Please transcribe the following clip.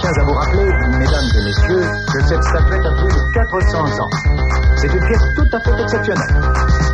tiens à vous rappeler, mesdames et messieurs, que cette statuette a plus de 400 ans. C'est une pièce tout à fait exceptionnelle.